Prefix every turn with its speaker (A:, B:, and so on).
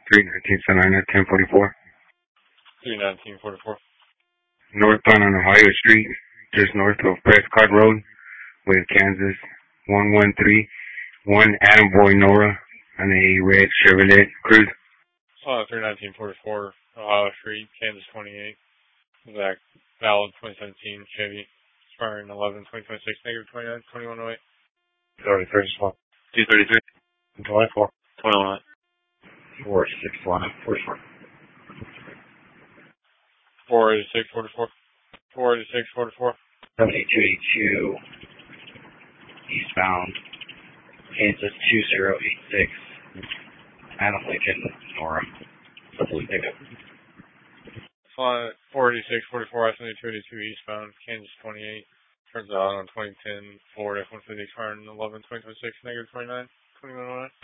A: 319 Salina, 1044.
B: 31944.
A: Northbound on Ohio Street, just north of Prescott Road, with Kansas 1131 Adam Boy Nora on a red Chevrolet Cruze.
B: 31944, Ohio Street, Kansas 28. Exact valid 2017 Chevy. Expiring 11/2026, negative 29, 2108.
C: 31st
B: 233.
C: 24.
B: 2108.
C: 461.
B: 48644. 48644.
C: 7282 eastbound, Kansas 2086. Adam Lincoln, Nora. Hopefully pickup.
B: 48644, I-7282 eastbound, Kansas 28. Turns out on 2010 Ford F-150 expiring 11/2026, negative 29, 2109.